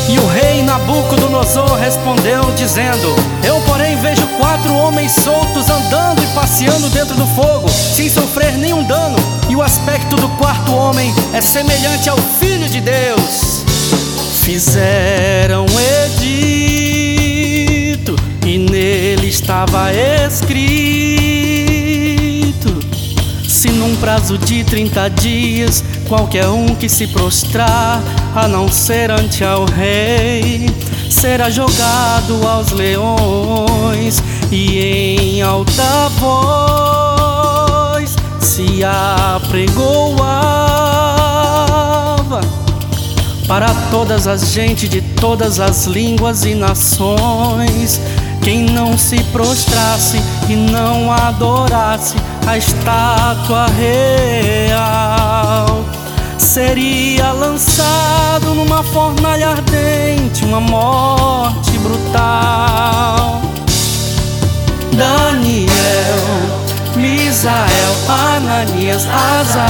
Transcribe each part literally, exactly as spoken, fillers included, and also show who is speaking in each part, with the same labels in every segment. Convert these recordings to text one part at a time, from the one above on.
Speaker 1: E o rei Nabucodonosor respondeu dizendo: eu porém vejo quatro homens soltos andando e passeando dentro do fogo, sem sofrer nenhum dano. E o aspecto do quarto homem é semelhante ao Filho de Deus. Fizeram edito e nele estava escrito: se num prazo de trinta dias qualquer um que se prostrar, a não ser ante ao rei, será jogado aos leões. E em alta voz se apregoava para todas as gentes de todas as línguas e nações: quem não se prostrasse e não adorasse a estátua real, seria lançado numa fornalha ardente, uma morte brutal. Daniel, Misael, Ananias, Azarias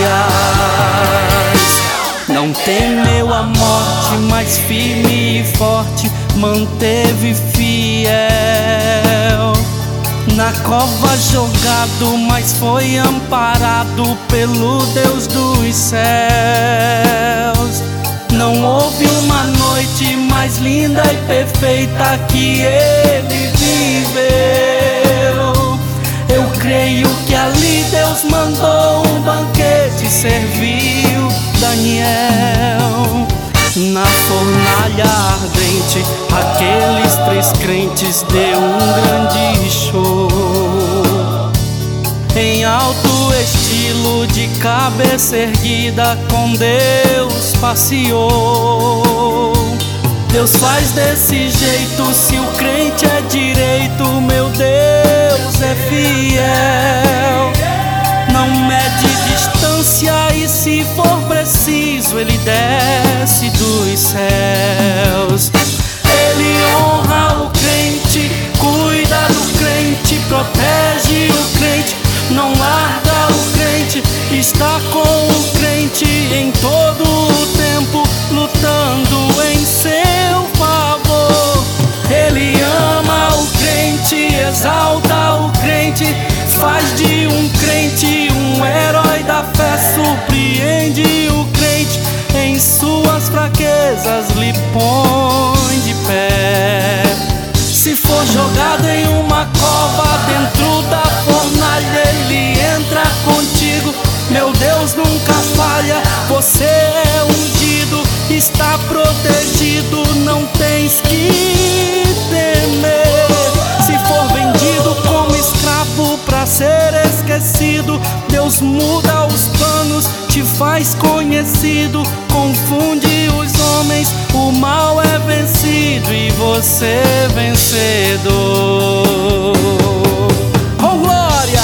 Speaker 1: não temeu a morte, mas firme e forte manteve fiel. Na cova jogado, mas foi amparado pelo Deus dos céus. Não houve uma noite mais linda e perfeita que ele viveu. Eu creio que ali Deus mandou um banquete e serviu Daniel. Na fornalha ardente, aqueles três crentes deu um grande show. Em alto estilo, de cabeça erguida, com Deus passeou. Deus faz desse jeito, se o crente é direito, meu Deus é fiel. Não mede distância e, se for preciso, ele desce dos céus. Ele honra o crente, cuida do crente, protege o crente, não larga o crente, está com o crente em todo o tempo, lutando em seu favor. Ele ama o crente, exalta o crente, faz de um crente um herói da fé, surpreende o crente, em suas fraquezas lhe põe de pé. Se for jogado em uma cova, dentro da fornalha ele entra contigo. Meu Deus nunca falha, você é ungido, está protegido, não tens que temer. Se for vendido como escravo pra ser esquecido, Deus muda os planos, te faz conhecido, confunde os homens, o mal é vencido e você é vencedor. Com glória!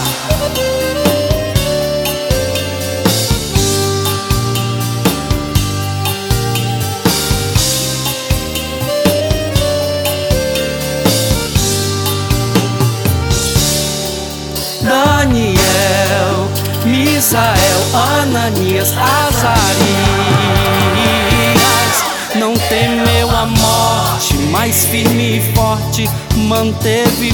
Speaker 1: Daniel, Misael, Ananias, Azarias não temeu a morte, mas firme e forte manteve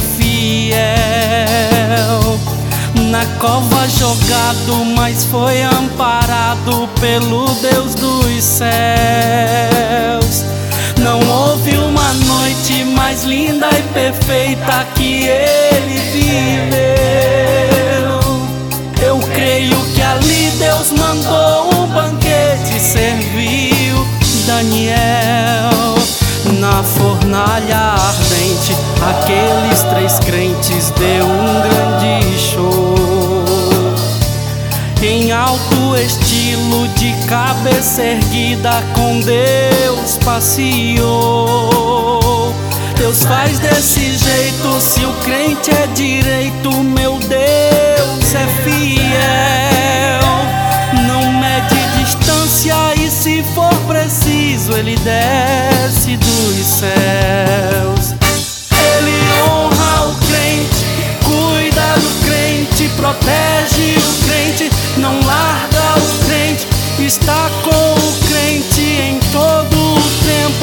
Speaker 1: fiel. Na cova jogado, mas foi amparado pelo Deus dos céus. Não houve uma noite mais linda e perfeita que ele viveu. Eu creio que ali Deus mandou um banquete e serviu Daniel. Na fornalha ardente, aqueles três crentes deu um grande show. Em alto estilo, de cabeça erguida, com Deus passeou. Deus faz desse jeito, se o crente é direito, meu Deus é fiel. Não mede distância e, se for preciso, ele desce dos céus. Ele honra o crente, cuida do crente, protege o crente, não larga o crente, está com o crente em todo o tempo,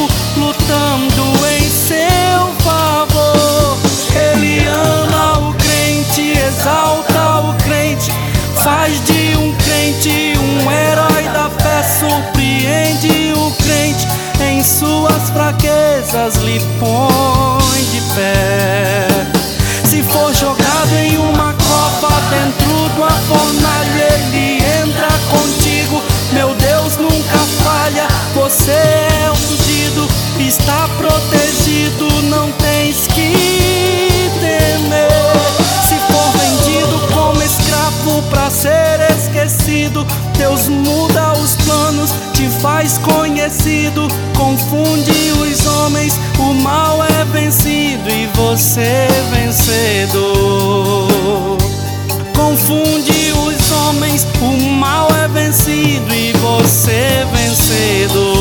Speaker 1: surpreende o crente, em suas fraquezas lhe põe de pé. Se for jogado em uma cova dentro de uma fornalha, ele entra contigo, meu Deus nunca falha. Você é ungido, está protegido, não tens que temer. Se for vendido como escravo pra ser esquecido, Deus muda os planos, te faz conhecido. Confunde os homens, o mal é vencido e você é vencedor. Confunde os homens, o mal é vencido e você é vencedor.